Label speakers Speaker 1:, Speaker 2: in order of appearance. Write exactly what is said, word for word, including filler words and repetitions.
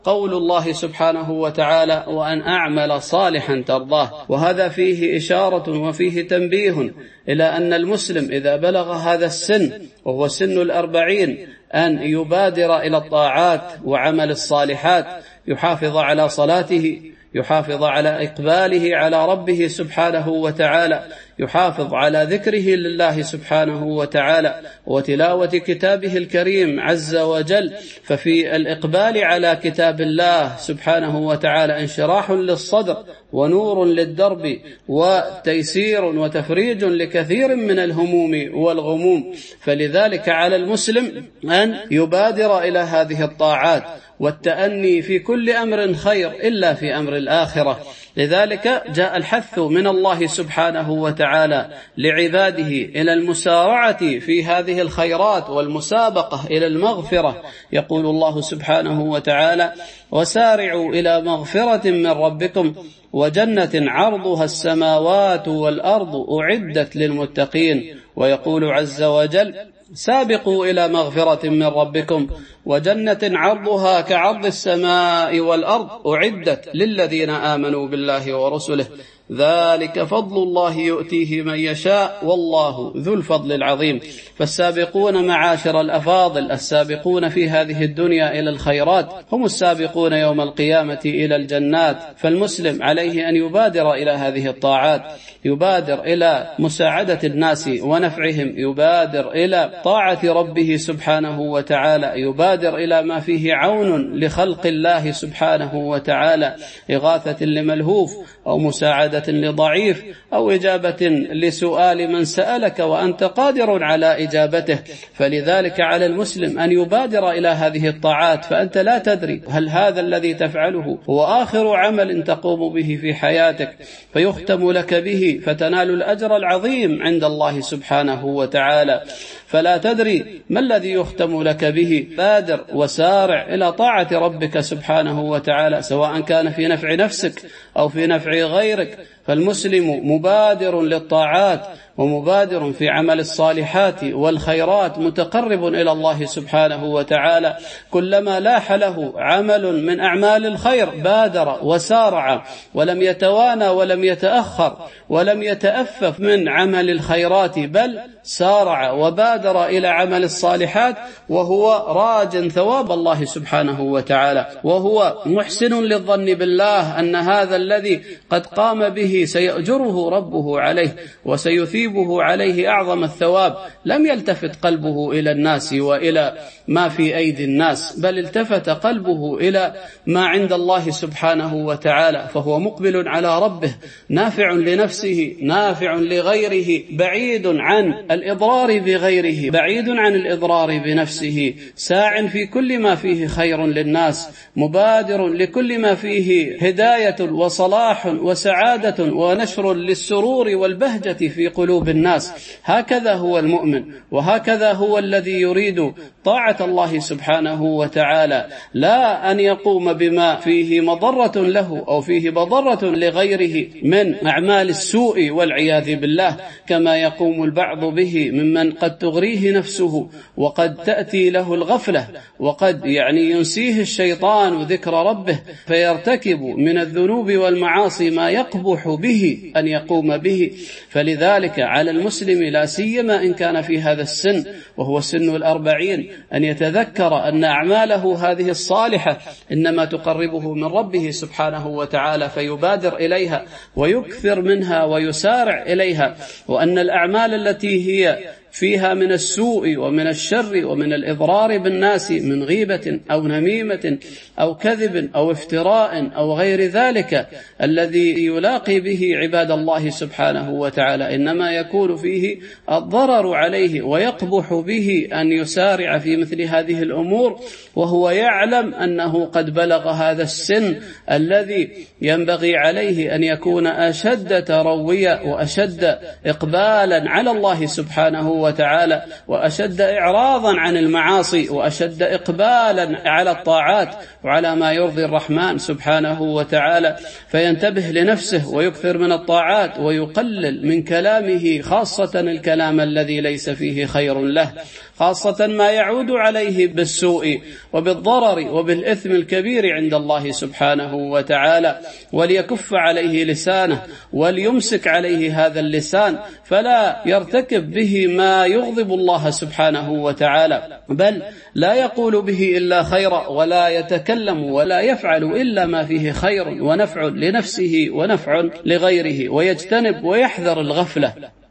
Speaker 1: قول الله سبحانه وتعالى: وأن أعمل صالحا ترضاه. وهذا فيه إشارة وفيه تنبيه إلى أن المسلم إذا بلغ هذا السن وهو سن الأربعين أن يبادر إلى الطاعات وعمل الصالحات، يحافظ على صلاته، يحافظ على إقباله على ربه سبحانه وتعالى، يحافظ على ذكره لله سبحانه وتعالى وتلاوة كتابه الكريم عز وجل. ففي الإقبال على كتاب الله سبحانه وتعالى انشراح للصدر ونور للدرب وتيسير وتفريج لكثير من الهموم والغموم. فلذلك على المسلم أن يبادر إلى هذه الطاعات والتأني في كل أمر خير إلا في أمر الآخرة. لذلك جاء الحث من الله سبحانه وتعالى لعباده إلى المسارعة في هذه الخيرات والمسابقة إلى المغفرة. يقول الله سبحانه وتعالى: وسارعوا إلى مغفرة من ربكم وجنة عرضها السماوات والأرض أعدت للمتقين. ويقول عز وجل: سابقوا إلى مغفرة من ربكم وجنة عرضها كعرض السماء والأرض أعدت للذين آمنوا بالله ورسله ذلك فضل الله يؤتيه من يشاء والله ذو الفضل العظيم. فالسابقون معاشر الأفاضل، السابقون في هذه الدنيا إلى الخيرات هم السابقون يوم القيامة إلى الجنات. فالمسلم عليه أن يبادر إلى هذه الطاعات، يبادر إلى مساعدة الناس ونفعهم، يبادر إلى طاعة ربه سبحانه وتعالى، يبادر إلى ما فيه عون لخلق الله سبحانه وتعالى، إغاثة لملهوف أو مساعدة لضعيف أو إجابة لسؤال من سألك وأنت قادر على إجابته. فلذلك على المسلم أن يبادر إلى هذه الطاعات، فأنت لا تدري هل هذا الذي تفعله هو آخر عمل تقوم به في حياتك فيختم لك به فتنال الأجر العظيم عند الله سبحانه وتعالى. فلا تدري ما الذي يختم لك به. بادر وسارع إلى طاعة ربك سبحانه وتعالى، سواء كان في نفع نفسك أو في نفع غيرك. فالمسلم مبادر للطاعات ومبادر في عمل الصالحات والخيرات، متقرب إلى الله سبحانه وتعالى. كلما لاح له عمل من أعمال الخير بادر وسارع ولم يتوانى ولم يتأخر ولم يتأفف من عمل الخيرات، بل سارع وبادر إلى عمل الصالحات وهو راج ثواب الله سبحانه وتعالى، وهو محسن للظن بالله أن هذا الذي قد قام به سيأجره ربه عليه وسيثيبه عليه أعظم الثواب. لم يلتفت قلبه إلى الناس وإلى ما في أيدي الناس، بل التفت قلبه إلى ما عند الله سبحانه وتعالى، فهو مقبل على ربه، نافع لنفسه نافع لغيره، بعيد عن الإضرار بغيره، بعيد عن الإضرار بنفسه، ساع في كل ما فيه خير للناس، مبادر لكل ما فيه هداية وصلاح وسعادة ونشر للسرور والبهجة في قلوب الناس. هكذا هو المؤمن، وهكذا هو الذي يريد طاعة الله سبحانه وتعالى، لا أن يقوم بما فيه مضرة له أو فيه مضرة لغيره من أعمال السوء والعياذ بالله، كما يقوم البعض به ممن قد تغريه نفسه وقد تأتي له الغفلة وقد يعني ينسيه الشيطان ذكر ربه فيرتكب من الذنوب والمعاصي ما يقبح به أن يقوم به. فلذلك على المسلم لا سيما إن كان في هذا السن وهو سن الأربعين أن يتذكر أن أعماله هذه الصالحة إنما تقربه من ربه سبحانه وتعالى، فيبادر إليها ويكثر منها ويسارع إليها، وأن الأعمال التي هي فيها من السوء ومن الشر ومن الإضرار بالناس من غيبة أو نميمة أو كذب أو افتراء أو غير ذلك الذي يلاقي به عباد الله سبحانه وتعالى، إنما يكون فيه الضرر عليه ويقبح به أن يسارع في مثل هذه الأمور وهو يعلم أنه قد بلغ هذا السن الذي ينبغي عليه أن يكون أشد ترويا وأشد إقبالا على الله سبحانه وتعالى، وأشد إعراضا عن المعاصي، وأشد إقبالا على الطاعات وعلى ما يرضي الرحمن سبحانه وتعالى، فينتبه لنفسه ويكثر من الطاعات ويقلل من كلامه، خاصة الكلام الذي ليس فيه خير له، خاصة ما يعود عليه بالسوء وبالضرر وبالإثم الكبير عند الله سبحانه وتعالى. وليكف عليه لسانه وليمسك عليه هذا اللسان، فلا يرتكب به ما يغضب الله سبحانه وتعالى، بل لا يقول به إلا خيرا، ولا يتكلم ولا يفعل إلا ما فيه خير ونفع لنفسه ونفع لغيره، ويجتنب ويحذر الغفلة.